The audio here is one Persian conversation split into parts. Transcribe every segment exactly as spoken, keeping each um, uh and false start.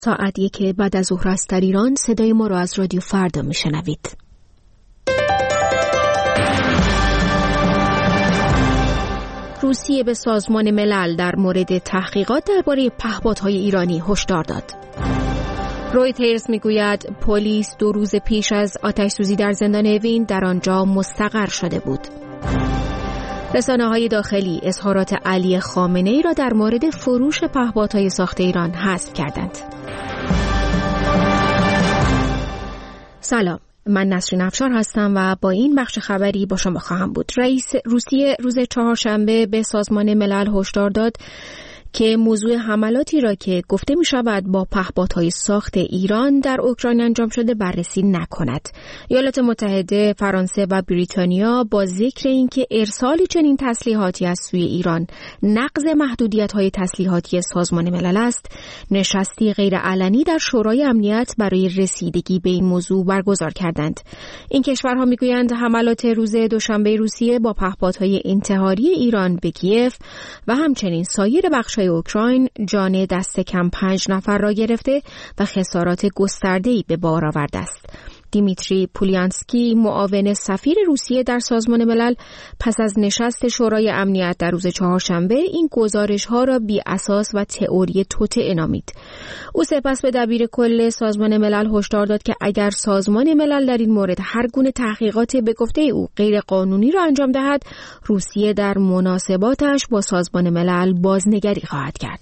ساعت یک بعد از ظهر است در ایران. صدای ما را از رادیو فردا میشنوید. روسیه به سازمان ملل در مورد تحقیقات درباره پهپادهای ایرانی هشدار داد. رویترز میگوید پلیس دو روز پیش از آتش‌سوزی در زندان اوین در آنجا مستقر شده بود. رسانه‌های داخلی اظهارات علی خامنه‌ای را در مورد فروش پهپادهای ساخت ایران حذف کردند. سلام، من نسرین افشار هستم و با این بخش خبری با شما خواهم بود. رئیس روسیه روز چهارشنبه به سازمان ملل هشدار داد که موضوع حملاتی را که گفته می شود با پهپادهای ساخت ایران در اوکراین انجام شده بررسی نکند. ایالات متحده، فرانسه و بریتانیا با ذکر اینکه ارسال چنین تسلیحاتی از سوی ایران نقض محدودیت‌های تسلیحاتی سازمان ملل است، نشستی غیرعلنی در شورای امنیت برای رسیدگی به این موضوع برگزار کردند. این کشورها میگویند حملات روز دوشنبه روسیه با پهپادهای انتحاری ایران به کیف و همچنین سایر بخش اوکراین جان دست کم پنج نفر را گرفته و خسارات گسترده‌ای به بار آورده است. دیمیتری پولیانسکی، معاون سفیر روسیه در سازمان ملل، پس از نشست شورای امنیت در روز چهارشنبه این گزارش‌ها را بی اساس و تئوری توطئه نامید. او سپس به دبیر کل سازمان ملل هشدار داد که اگر سازمان ملل در این مورد هر گونه تحقیقات به گفته او غیر قانونی را انجام دهد، روسیه در مناسباتش با سازمان ملل بازنگری خواهد کرد.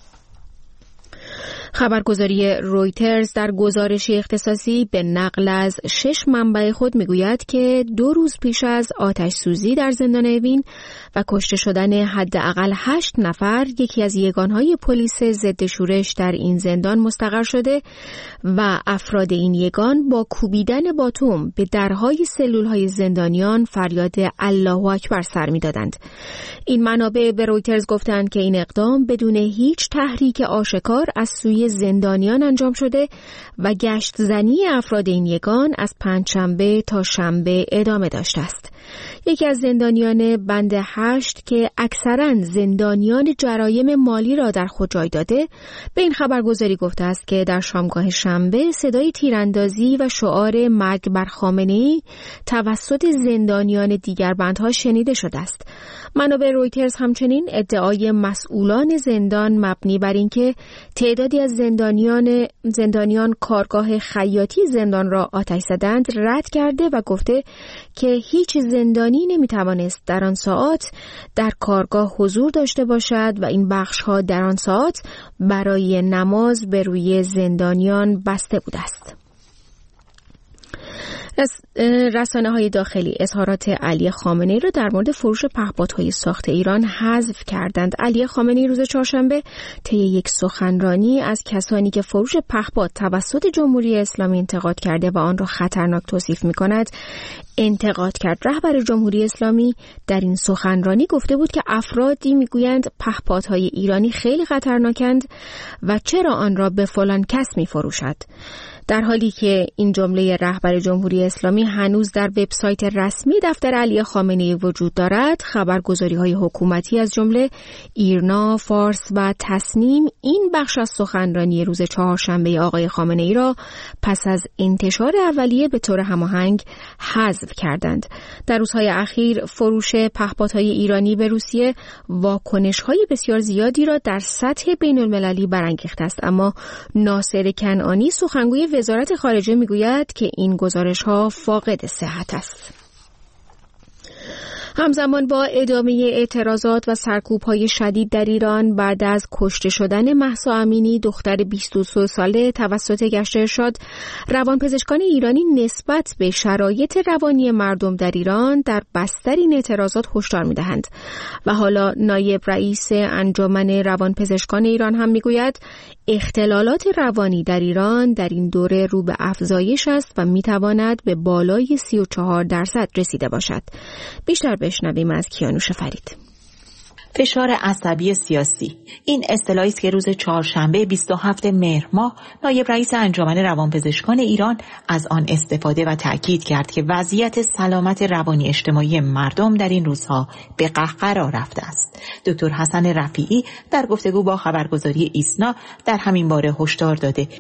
خبرگزاری رویترز در گزارشی اختصاصی به نقل از شش منبع خود میگوید که دو روز پیش از آتش سوزی در زندان اوین و کشته شدن حداقل هشت نفر، یکی از یگانهای پلیس ضد شورش در این زندان مستقر شده و افراد این یگان با کوبیدن باتوم به درهای سلولهای زندانیان فریاد الله اکبر سر میدادند. این منابع به رویترز گفتند که این اقدام بدون هیچ تحریک آشکار از سوی زندانیان انجام شده و گشت زنی افراد این یگان از پنجشنبه تا شنبه ادامه داشته است. یکی از زندانیان بند هشت که اکثراً زندانیان جرایم مالی را در خود جای داده، به این خبرگزاری گفته است که در شامگاه شنبه صدای تیراندازی و شعار مرگ بر خامنه‌ای توسط زندانیان دیگر بندها شنیده شده است. منابع رویترز همچنین ادعای مسئولان زندان مبنی بر اینکه تعدادی از زندانیان زندانیان کارگاه خیاطی زندان را آتش زدند رد کرده و گفته که هیچ زندانی نمیتوانست در آن ساعات در کارگاه حضور داشته باشد و این بخش‌ها در آن ساعات برای نماز به روی زندانیان بسته بوده است. رسانه‌های داخلی اظهارات علی خامنه‌ای را در مورد فروش پهپادهای ساخت ایران حذف کردند. علی خامنه‌ای روز چهارشنبه طی یک سخنرانی از کسانی که فروش پهپاد توسط جمهوری اسلامی انتقاد کرده و آن را خطرناک توصیف می‌کند انتقاد کرد. رهبر جمهوری اسلامی در این سخنرانی گفته بود که افرادی میگویند پهپادهای ایرانی خیلی خطرناکند و چرا آن را به فلان کس می‌فروشد، در حالی که این جمله رهبر جمهوری اسلامی هنوز در وبسایت رسمی دفتر علی خامنه‌ای وجود دارد. خبرگزاری‌های حکومتی از جمله ایرنا، فارس و تصنیم این بخش از سخنرانی روز چهارشنبه آقای خامنه‌ای را پس از انتشار اولیه به طور هماهنگ حذف کردند. در روزهای اخیر فروش پهپادهای ایرانی به روسیه واکنش‌های بسیار زیادی را در سطح بین‌المللی برانگیخته است، اما ناصر کنعانی سخنگوی وزارت خارجه میگوید که این گزارش‌ها فاقد صحت است. همزمان با ادامه اعتراضات و سرکوب‌های شدید در ایران بعد از کشته شدن مهسا امینی دختر بیست و سه ساله توسط گشت ارشاد، روانپزشکان ایرانی نسبت به شرایط روانی مردم در ایران در بستر این اعتراضات هشدار می‌دهند و حالا نایب رئیس انجمن روانپزشکان ایران هم می‌گوید اختلالات روانی در ایران در این دوره رو به افزایش است و می‌تواند به بالای سی و چهار درصد رسیده باشد. بیشتر بشنویم از کیانوش فرید. فشار عصبی سیاسی، این اصطلاحی است که روز چهارشنبه بیست و هفتم مهر ماه نایب رئیس انجمن روانپزشکان ایران از آن استفاده و تأکید کرد که وضعیت سلامت روانی اجتماعی مردم در این روزها به قهقرا رفته است. دکتر حسن رفیعی در گفتگو با خبرگزاری ایسنا در همین باره هشدار داده